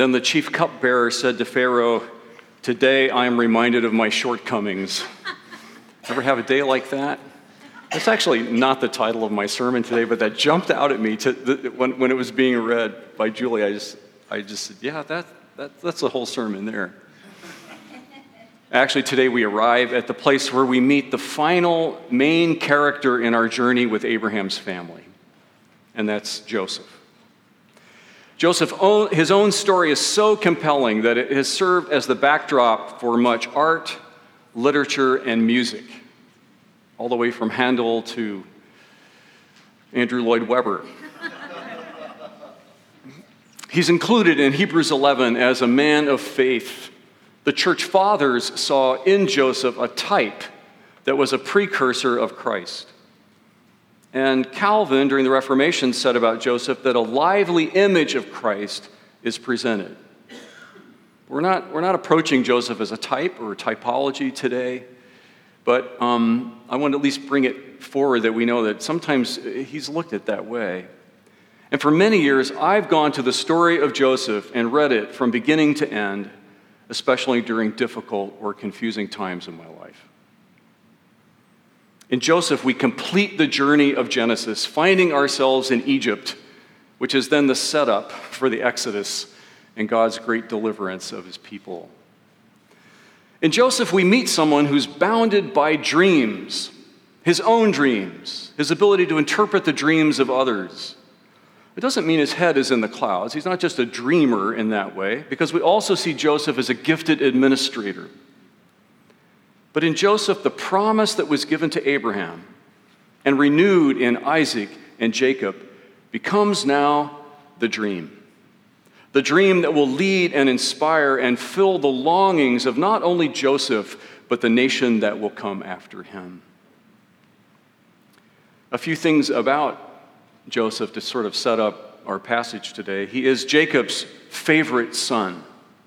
Then the chief cupbearer said to Pharaoh, "Today I am reminded of my shortcomings." Ever have a day like that? That's actually not the title of my sermon today, but that jumped out at me when it was being read by Julie. I just said, yeah, that's the whole sermon there. Actually, today we arrive at the place where we meet the final main character in our journey with Abraham's family, and that's Joseph. Joseph, his own story is so compelling that it has served as the backdrop for much art, literature, and music, all the way from Handel to Andrew Lloyd Webber. He's included in Hebrews 11 as a man of faith. The church fathers saw in Joseph a type that was a precursor of Christ. And Calvin, during the Reformation, said about Joseph that a lively image of Christ is presented. We're not approaching Joseph as a type or a typology today, but I want to at least bring it forward that we know that sometimes he's looked at that way. And for many years, I've gone to the story of Joseph and read it from beginning to end, especially during difficult or confusing times in my life. In Joseph, we complete the journey of Genesis, finding ourselves in Egypt, which is then the setup for the Exodus and God's great deliverance of his people. In Joseph, we meet someone who's bounded by dreams, his own dreams, his ability to interpret the dreams of others. It doesn't mean his head is in the clouds. He's not just a dreamer in that way, because we also see Joseph as a gifted administrator. But in Joseph, the promise that was given to Abraham and renewed in Isaac and Jacob becomes now the dream. The dream that will lead and inspire and fill the longings of not only Joseph, but the nation that will come after him. A few things about Joseph to sort of set up our passage today. He is Jacob's favorite son.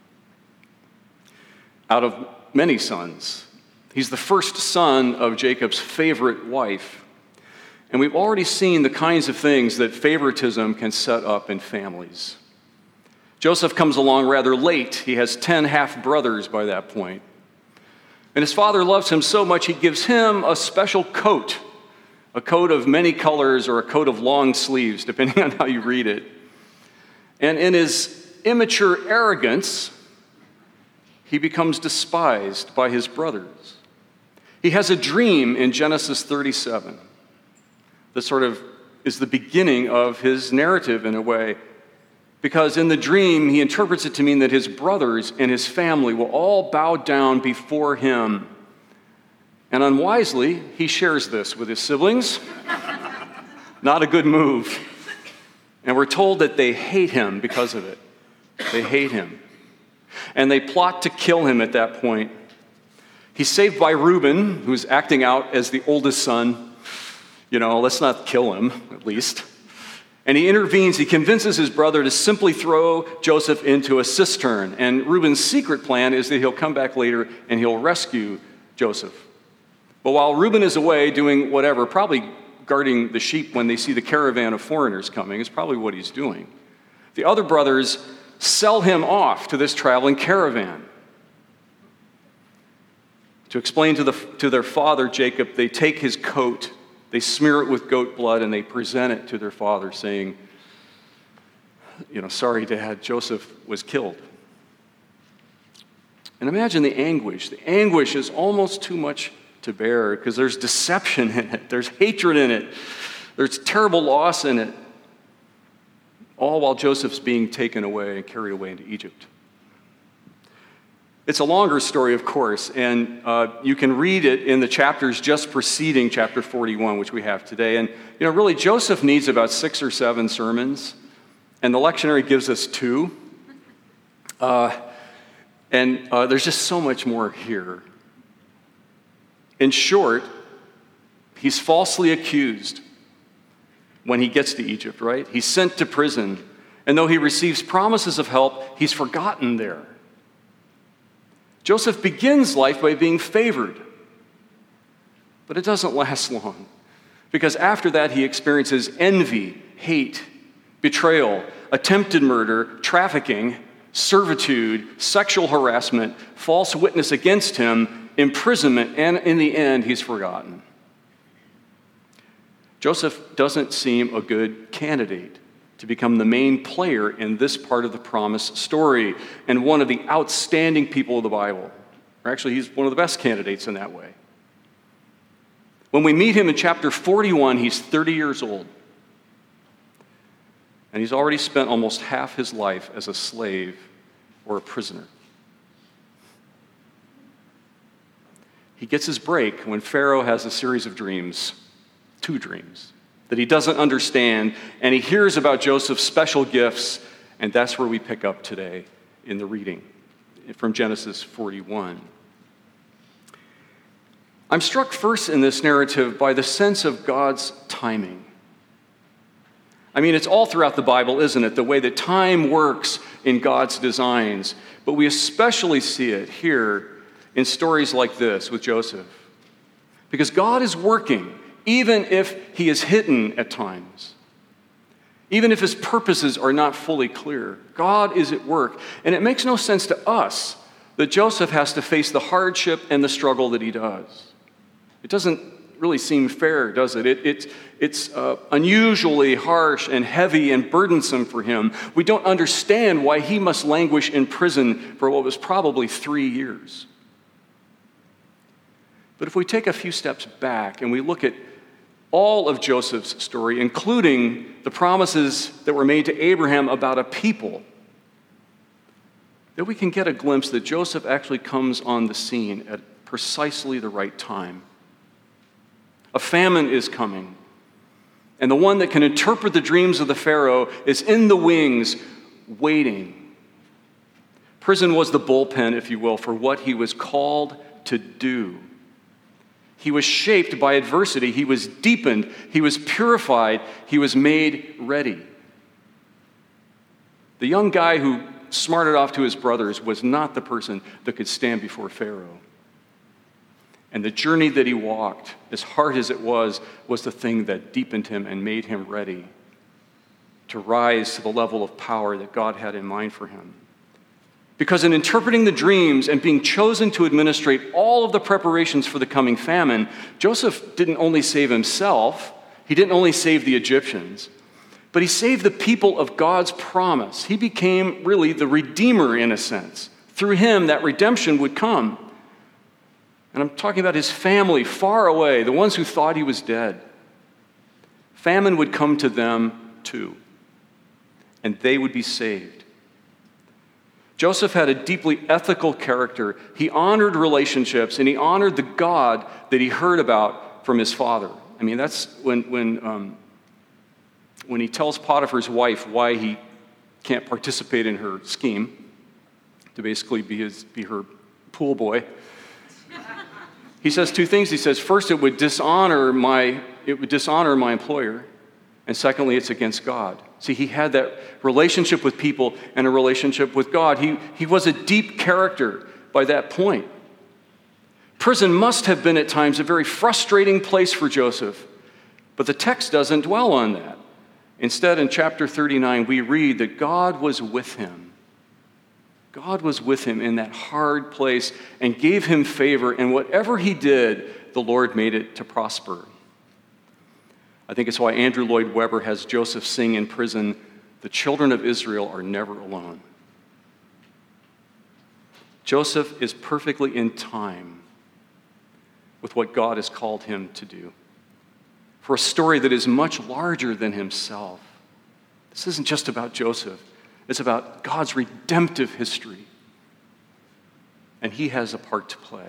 Out of many sons, he's the first son of Jacob's favorite wife. And we've already seen the kinds of things that favoritism can set up in families. Joseph comes along rather late. He has 10 half-brothers by that point. And his father loves him so much, he gives him a special coat, a coat of many colors or a coat of long sleeves, depending on how you read it. And in his immature arrogance, he becomes despised by his brothers. He has a dream in Genesis 37 that sort of is the beginning of his narrative in a way, because in the dream, he interprets it to mean that his brothers and his family will all bow down before him. And unwisely, he shares this with his siblings. Not a good move. And we're told that they hate him because of it. They hate him. And they plot to kill him at that point. He's saved by Reuben, who's acting out as the oldest son. Let's not kill him, at least. And he intervenes. He convinces his brother to simply throw Joseph into a cistern. And Reuben's secret plan is that he'll come back later and he'll rescue Joseph. But while Reuben is away doing whatever, probably guarding the sheep when they see the caravan of foreigners coming, is probably what he's doing. The other brothers sell him off to this traveling caravan. To explain to their father, Jacob, they take his coat, they smear it with goat blood, and they present it to their father, saying, "Sorry, Dad, Joseph was killed." And imagine the anguish. The anguish is almost too much to bear because there's deception in it, there's hatred in it, there's terrible loss in it, all while Joseph's being taken away and carried away into Egypt. It's a longer story, of course, and you can read it in the chapters just preceding chapter 41, which we have today. And really, Joseph needs about 6 or 7 sermons, and the lectionary gives us 2. And there's just so much more here. In short, he's falsely accused when he gets to Egypt, right? He's sent to prison, and though he receives promises of help, he's forgotten there. Joseph begins life by being favored, but it doesn't last long, because after that he experiences envy, hate, betrayal, attempted murder, trafficking, servitude, sexual harassment, false witness against him, imprisonment, and in the end, he's forgotten. Joseph doesn't seem a good candidate to become the main player in this part of the promise story and one of the outstanding people of the Bible. Or actually, he's one of the best candidates in that way. When we meet him in chapter 41, he's 30 years old. And he's already spent almost half his life as a slave or a prisoner. He gets his break when Pharaoh has a series of dreams, 2 dreams, that he doesn't understand, and he hears about Joseph's special gifts, and that's where we pick up today in the reading from Genesis 41. I'm struck first in this narrative by the sense of God's timing. I mean, it's all throughout the Bible, isn't it? The way that time works in God's designs. But we especially see it here in stories like this with Joseph. Because God is working, even if he is hidden at times. Even if his purposes are not fully clear. God is at work. And it makes no sense to us that Joseph has to face the hardship and the struggle that he does. It doesn't really seem fair, does it? It's unusually harsh and heavy and burdensome for him. We don't understand why he must languish in prison for what was probably 3 years. But if we take a few steps back and we look at all of Joseph's story, including the promises that were made to Abraham about a people, then we can get a glimpse that Joseph actually comes on the scene at precisely the right time. A famine is coming, and the one that can interpret the dreams of the Pharaoh is in the wings, waiting. Prison was the bullpen, if you will, for what he was called to do. He was shaped by adversity. He was deepened. He was purified. He was made ready. The young guy who smarted off to his brothers was not the person that could stand before Pharaoh. And the journey that he walked, as hard as it was the thing that deepened him and made him ready to rise to the level of power that God had in mind for him. Because in interpreting the dreams and being chosen to administrate all of the preparations for the coming famine, Joseph didn't only save himself, he didn't only save the Egyptians, but he saved the people of God's promise. He became really the Redeemer in a sense. Through him, that redemption would come. And I'm talking about his family far away, the ones who thought he was dead. Famine would come to them too, and they would be saved. Joseph had a deeply ethical character. He honored relationships, and he honored the God that he heard about from his father. I mean, that's when he tells Potiphar's wife why he can't participate in her scheme to basically be her pool boy. He says 2 things. He says, first, it would dishonor my employer, and secondly, it's against God. See, he had that relationship with people and a relationship with God. He was a deep character by that point. Prison must have been at times a very frustrating place for Joseph, but the text doesn't dwell on that. Instead, in chapter 39, we read that God was with him. God was with him in that hard place and gave him favor, and whatever he did, the Lord made it to prosper. I think it's why Andrew Lloyd Webber has Joseph sing in prison, "The children of Israel are never alone." Joseph is perfectly in time with what God has called him to do for a story that is much larger than himself. This isn't just about Joseph. It's about God's redemptive history. And he has a part to play.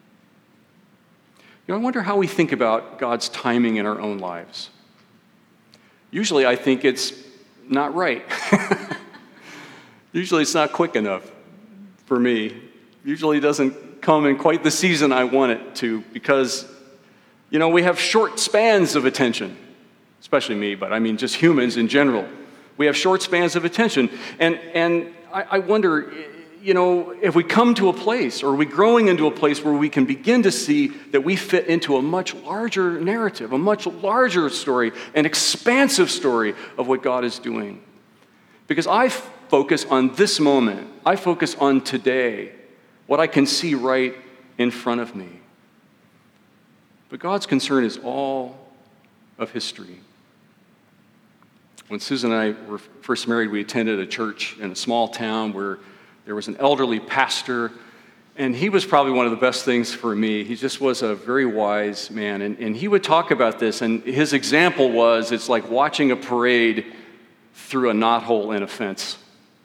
I wonder how we think about God's timing in our own lives. Usually I think it's not right. Usually it's not quick enough for me. Usually it doesn't come in quite the season I want it to because, we have short spans of attention. Especially me, but I mean just humans in general. We have short spans of attention. And I wonder, if we come to a place, or are we growing into a place where we can begin to see that we fit into a much larger narrative, a much larger story, an expansive story of what God is doing. Because I focus on this moment, I focus on today, what I can see right in front of me. But God's concern is all of history. When Susan and I were first married, we attended a church in a small town where there was an elderly pastor, and he was probably one of the best things for me. He just was a very wise man, and he would talk about this, and his example was, it's like watching a parade through a knothole in a fence.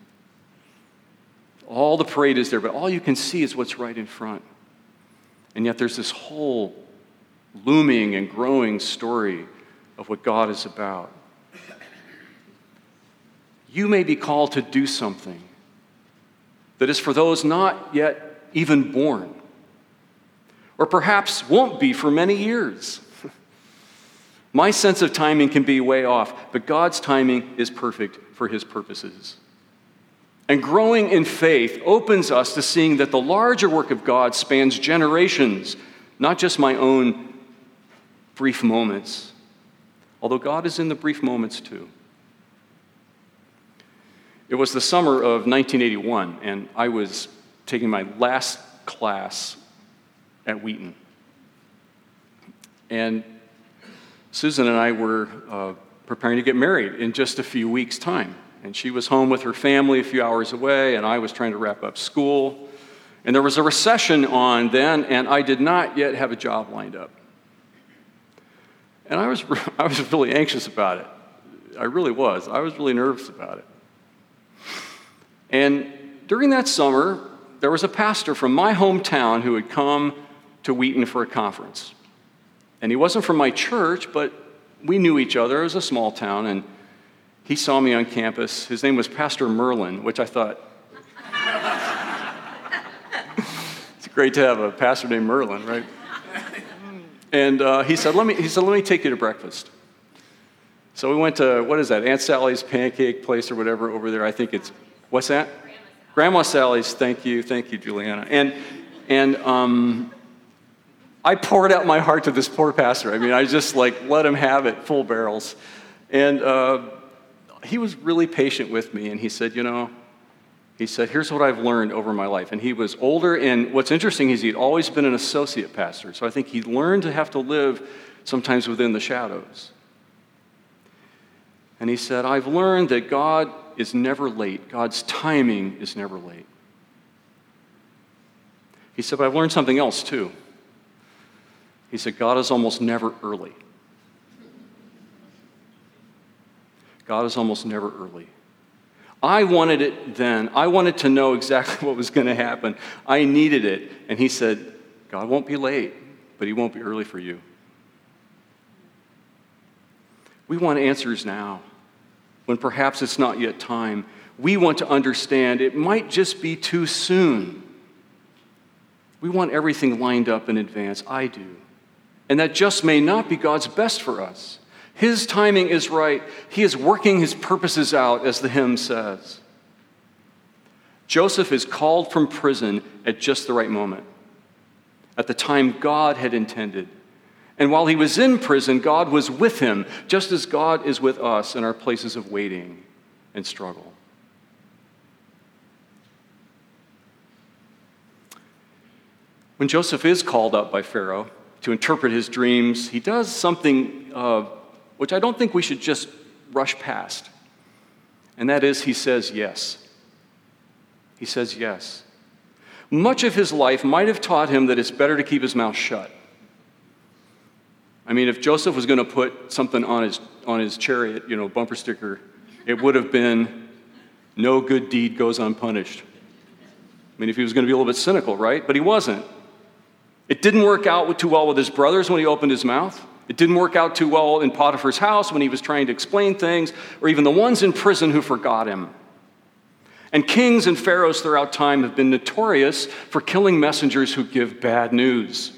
All the parade is there, but all you can see is what's right in front. And yet there's this whole looming and growing story of what God is about. You may be called to do something that is for those not yet even born, or perhaps won't be for many years. My sense of timing can be way off, but God's timing is perfect for His purposes. And growing in faith opens us to seeing that the larger work of God spans generations, not just my own brief moments, although God is in the brief moments too. It was the summer of 1981, and I was taking my last class at Wheaton. And Susan and I were preparing to get married in just a few weeks' time. And she was home with her family a few hours away, and I was trying to wrap up school. And there was a recession on then, and I did not yet have a job lined up. And I was really anxious about it. I really was. I was really nervous about it. And during that summer, there was a pastor from my hometown who had come to Wheaton for a conference. And he wasn't from my church, but we knew each other. It was a small town, and he saw me on campus. His name was Pastor Merlin, which I thought, it's great to have a pastor named Merlin, right? And he said, let me take you to breakfast. So we went to, what is that, Aunt Sally's pancake place or whatever over there. I think it's, what's that? Grandma Sally's. Thank you, Juliana. And I poured out my heart to this poor pastor. I mean, I just let him have it full barrels. And he was really patient with me, and he said, here's what I've learned over my life. And he was older, and what's interesting is he'd always been an associate pastor. So I think he learned to have to live sometimes within the shadows. And he said, I've learned that God is never late. God's timing is never late. He said, but I've learned something else too. He said, God is almost never early. God is almost never early. I wanted it then. I wanted to know exactly what was going to happen. I needed it. And he said, God won't be late, but He won't be early for you. We want answers now, when perhaps it's not yet time. We want to understand it might just be too soon. We want everything lined up in advance. I do. And that just may not be God's best for us. His timing is right. He is working His purposes out, as the hymn says. Joseph is called from prison at just the right moment, at the time God had intended. And while he was in prison, God was with him, just as God is with us in our places of waiting and struggle. When Joseph is called up by Pharaoh to interpret his dreams, he does something which I don't think we should just rush past. And that is, he says yes. He says yes. Much of his life might have taught him that it's better to keep his mouth shut. I mean, if Joseph was going to put something on his chariot, bumper sticker, it would have been, no good deed goes unpunished. I mean, if he was going to be a little bit cynical, right? But he wasn't. It didn't work out too well with his brothers when he opened his mouth. It didn't work out too well in Potiphar's house when he was trying to explain things, or even the ones in prison who forgot him. And kings and pharaohs throughout time have been notorious for killing messengers who give bad news.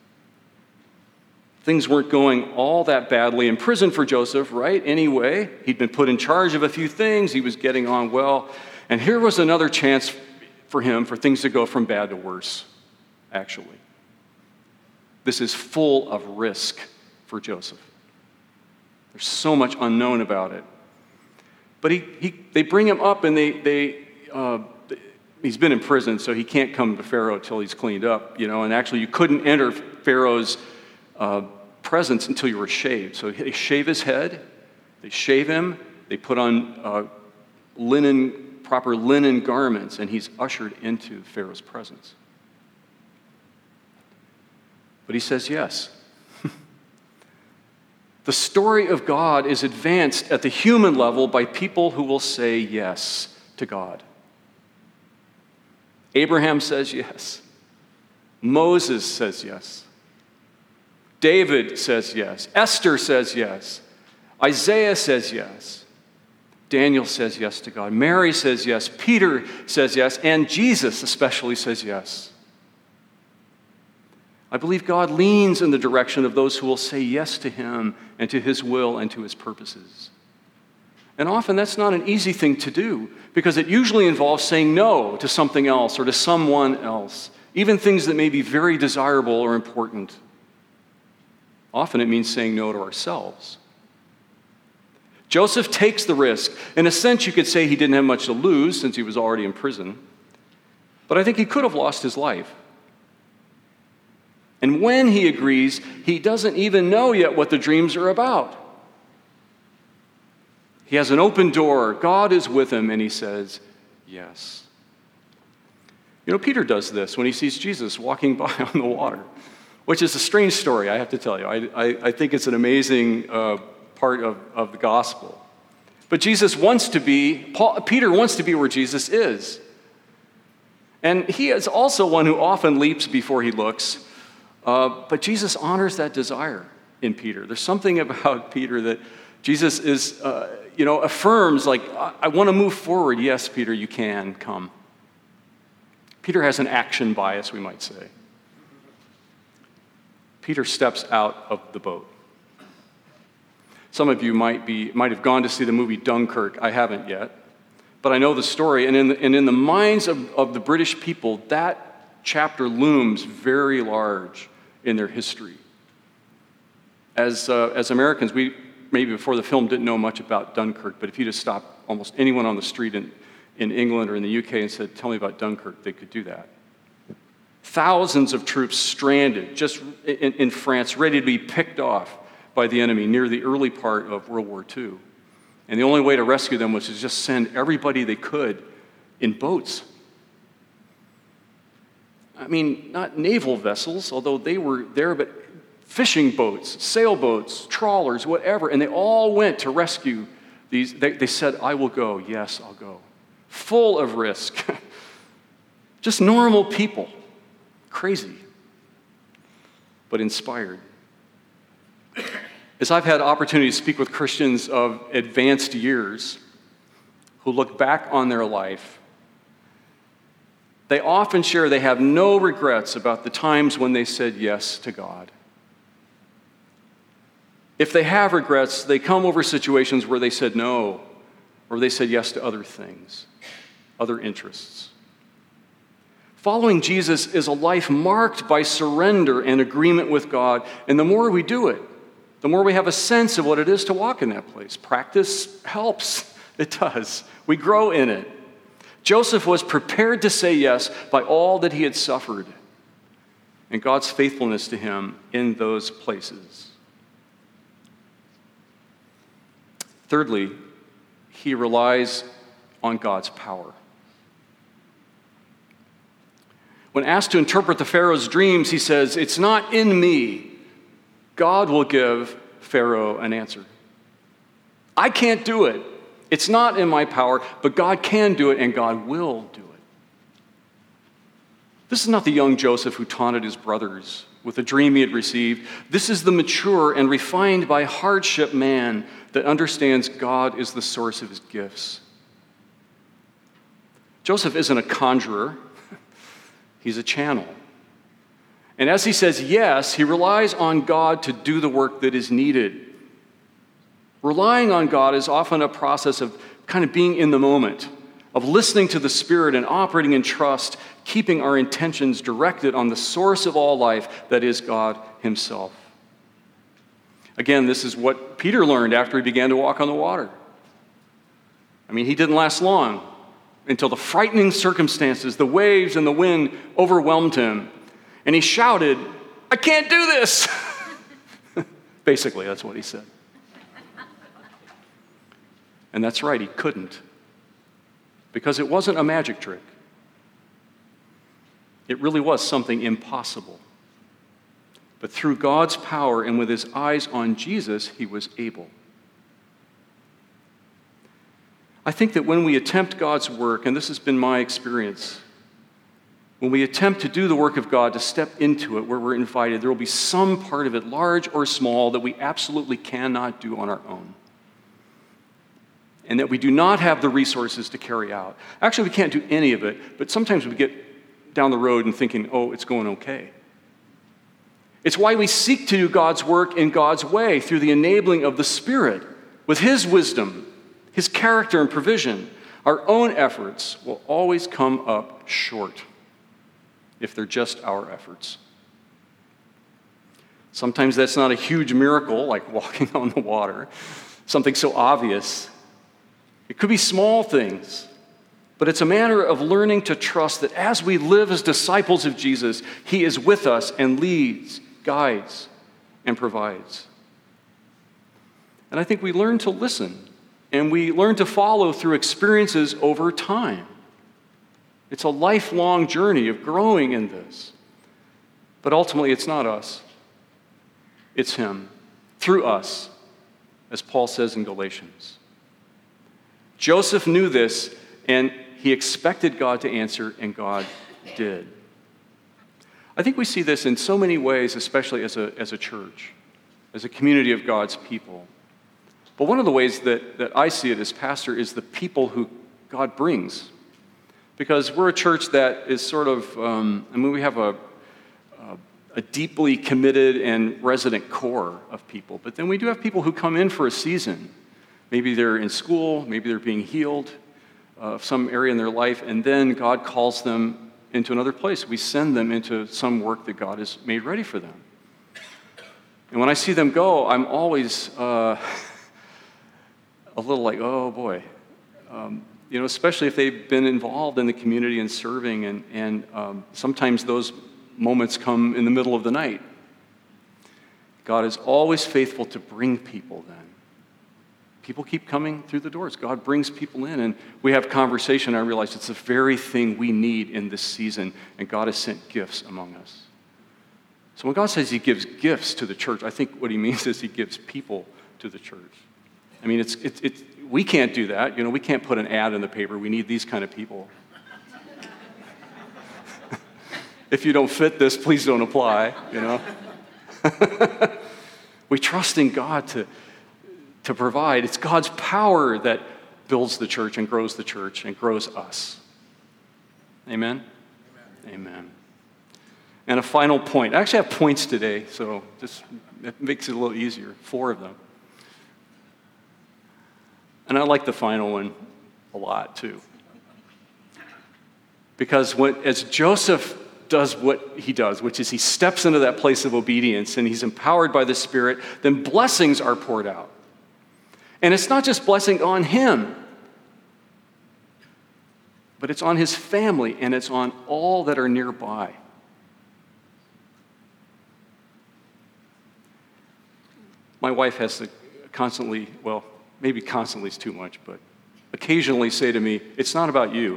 Things weren't going all that badly in prison for Joseph, right? Anyway, he'd been put in charge of a few things. He was getting on well. And here was another chance for him for things to go from bad to worse, actually. This is full of risk for Joseph. There's so much unknown about it. But they bring him up, and they he's been in prison, so he can't come to Pharaoh till he's cleaned up, and actually you couldn't enter Pharaoh's presence until you were shaved. So they shave his head, they shave him, they put on proper linen garments, and he's ushered into Pharaoh's presence. But he says yes. The story of God is advanced at the human level by people who will say yes to God. Abraham says yes. Moses says yes. David says yes. Esther says yes. Isaiah says yes. Daniel says yes to God. Mary says yes. Peter says yes. And Jesus especially says yes. I believe God leans in the direction of those who will say yes to him and to his will and to his purposes. And often that's not an easy thing to do because it usually involves saying no to something else or to someone else, even things that may be very desirable or important. Often it means saying no to ourselves. Joseph takes the risk. In a sense, you could say he didn't have much to lose since he was already in prison. But I think he could have lost his life. And when he agrees, he doesn't even know yet what the dreams are about. He has an open door. God is with him, and he says, yes. Peter does this when he sees Jesus walking by on the water, which is a strange story, I have to tell you. I think it's an amazing part of the gospel. But Peter wants to be where Jesus is. And he is also one who often leaps before he looks. But Jesus honors that desire in Peter. There's something about Peter that Jesus affirms, like, I want to move forward. Yes, Peter, you can come. Peter has an action bias, we might say. Peter steps out of the boat. Some of you might have gone to see the movie Dunkirk. I haven't yet, but I know the story. And in the minds of the British people, that chapter looms very large in their history. As Americans, we maybe before the film didn't know much about Dunkirk, but if you just stopped almost anyone on the street in England or in the UK and said, tell me about Dunkirk, they could do that. Thousands of troops stranded just in France, ready to be picked off by the enemy near the early part of World War II. And the only way to rescue them was to just send everybody they could in boats. I mean, not naval vessels, although they were there, but fishing boats, sailboats, trawlers, whatever. And they all went to rescue these. They said, I will go. Yes, I'll go. Full of risk. Just normal people. Crazy, but inspired. As I've had opportunity to speak with Christians of advanced years who look back on their life, they often share they have no regrets about the times when they said yes to God. If they have regrets, they come over situations where they said no, or they said yes to other things, other interests. Following Jesus is a life marked by surrender and agreement with God, and the more we do it, the more we have a sense of what it is to walk in that place. Practice helps. It does. We grow in it. Joseph was prepared to say yes by all that he had suffered and God's faithfulness to him in those places. Thirdly, he relies on God's power. When asked to interpret the Pharaoh's dreams, he says, it's not in me. God will give Pharaoh an answer. I can't do it. It's not in my power, but God can do it, and God will do it. This is not the young Joseph who taunted his brothers with a dream he had received. This is the mature and refined by hardship man that understands God is the source of his gifts. Joseph isn't a conjurer. He's a channel. And as he says yes, he relies on God to do the work that is needed. Relying on God is often a process of kind of being in the moment, of listening to the Spirit and operating in trust, keeping our intentions directed on the source of all life, that is God himself. Again, this is what Peter learned after he began to walk on the water. I mean, he didn't last long. until the frightening circumstances, the waves and the wind overwhelmed him. And he shouted, "I can't do this!" Basically, that's what he said. And that's right, he couldn't. Because it wasn't a magic trick. It really was something impossible. But through God's power and with his eyes on Jesus, he was able. I think that when we attempt God's work, and this has been my experience, when we attempt to do the work of God, to step into it where we're invited, there will be some part of it, large or small, that we absolutely cannot do on our own. And that we do not have the resources to carry out. Actually, we can't do any of it, but sometimes we get down the road and thinking, oh, it's going okay. It's why we seek to do God's work in God's way, through the enabling of the Spirit, with his wisdom, his character and provision. Our own efforts will always come up short if they're just our efforts. Sometimes that's not a huge miracle, like walking on the water, something so obvious. It could be small things, but it's a matter of learning to trust that as we live as disciples of Jesus, he is with us and leads, guides, and provides. And I think we learn to listen, and we learn to follow through experiences over time. It's a lifelong journey of growing in this. But ultimately, it's not us. It's him, through us, as Paul says in Galatians. Joseph knew this, and he expected God to answer, and God did. I think we see this in so many ways, especially as a church, as a community of God's people. But one of the ways that I see it as pastor is the people who God brings. Because we're a church that is sort of, we have a deeply committed and resident core of people. But then we do have people who come in for a season. Maybe they're in school, maybe they're being healed of some area in their life, and then God calls them into another place. We send them into some work that God has made ready for them. And when I see them go, I'm always a little like, oh boy. Especially if they've been involved in the community and serving, and sometimes those moments come in the middle of the night. God is always faithful to bring people then. People keep coming through the doors. God brings people in, and we have conversation. I realize it's the very thing we need in this season, and God has sent gifts among us. So when God says he gives gifts to the church, I think what he means is he gives people to the church. I mean, we can't do that. We can't put an ad in the paper. We need these kind of people. If you don't fit this, please don't apply, We trust in God to provide. It's God's power that builds the church and grows us. Amen? Amen. And a final point. I actually have points today, so it makes it a little easier. 4 of them. And I like the final one a lot, too. Because as Joseph does what he does, which is he steps into that place of obedience and he's empowered by the Spirit, then blessings are poured out. And it's not just blessing on him, but it's on his family and it's on all that are nearby. My wife has to constantly, maybe constantly is too much, but occasionally say to me, it's not about you.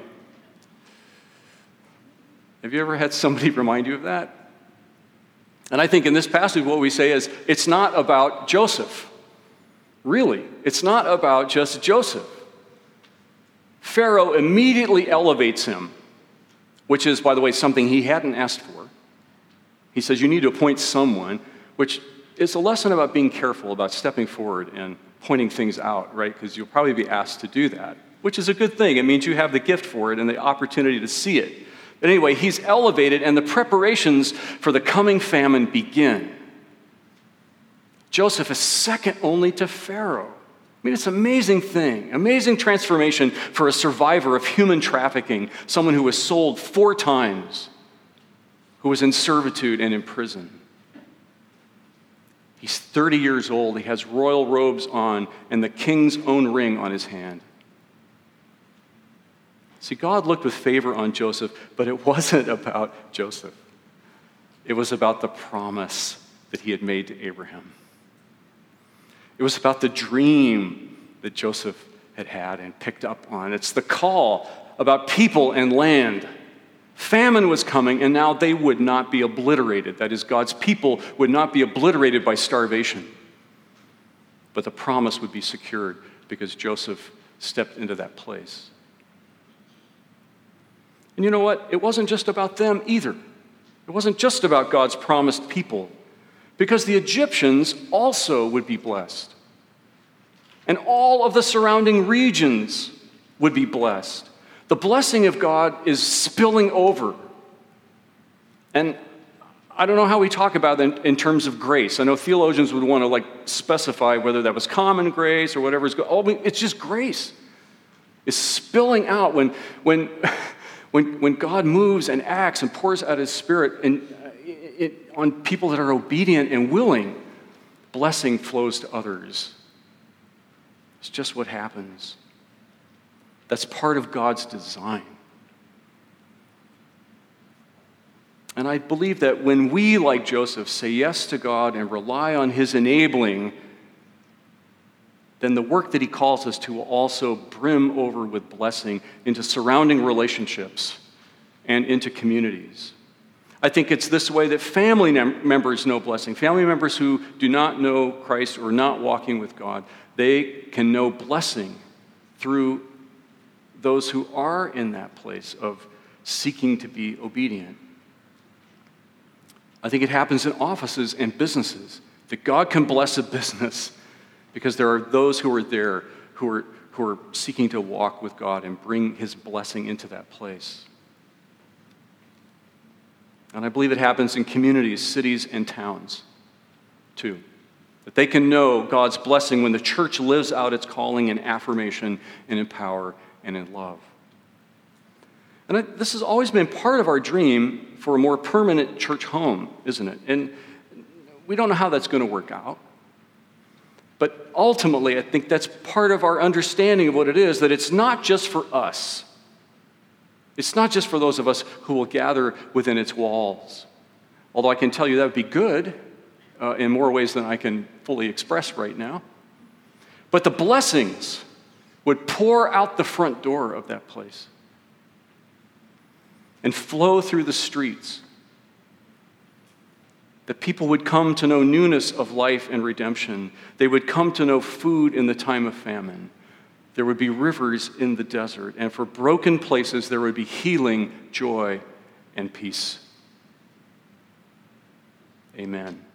Have you ever had somebody remind you of that? And I think in this passage what we say is, it's not about Joseph. Really, it's not about just Joseph. Pharaoh immediately elevates him, which is, by the way, something he hadn't asked for. He says, you need to appoint someone, which is a lesson about being careful about stepping forward and pointing things out, right? Because you'll probably be asked to do that, which is a good thing. It means you have the gift for it and the opportunity to see it. But anyway, he's elevated, and the preparations for the coming famine begin. Joseph is second only to Pharaoh. I mean, it's an amazing thing, amazing transformation for a survivor of human trafficking, someone who was sold 4 times, who was in servitude and in prison. He's 30 years old. He has royal robes on and the king's own ring on his hand. See, God looked with favor on Joseph, but it wasn't about Joseph. It was about the promise that he had made to Abraham. It was about the dream that Joseph had had and picked up on. It's the call about people and land. Famine was coming, and now they would not be obliterated. That is, God's people would not be obliterated by starvation. But the promise would be secured because Joseph stepped into that place. And you know what? It wasn't just about them either. It wasn't just about God's promised people, because the Egyptians also would be blessed. And all of the surrounding regions would be blessed. The blessing of God is spilling over. And I don't know how we talk about it in terms of grace. I know theologians would want to specify whether that was common grace or whatever. It's just grace. It's spilling out when God moves and acts and pours out his Spirit on people that are obedient and willing, blessing flows to others. It's just what happens. That's part of God's design. And I believe that when we, like Joseph, say yes to God and rely on his enabling, then the work that he calls us to will also brim over with blessing into surrounding relationships and into communities. I think it's this way that family members know blessing. Family members who do not know Christ or not walking with God, they can know blessing through those who are in that place of seeking to be obedient. I think it happens in offices and businesses, that God can bless a business because there are those who are there who are seeking to walk with God and bring his blessing into that place. And I believe it happens in communities, cities, and towns, too. That they can know God's blessing when the church lives out its calling in affirmation and in power and in love. And this has always been part of our dream for a more permanent church home, isn't it? And we don't know how that's going to work out. But ultimately, I think that's part of our understanding of what it is, that it's not just for us. It's not just for those of us who will gather within its walls. Although I can tell you that would be good in more ways than I can fully express right now. But the blessings would pour out the front door of that place and flow through the streets. That people would come to know newness of life and redemption. They would come to know food in the time of famine. There would be rivers in the desert. And for broken places, there would be healing, joy, and peace. Amen.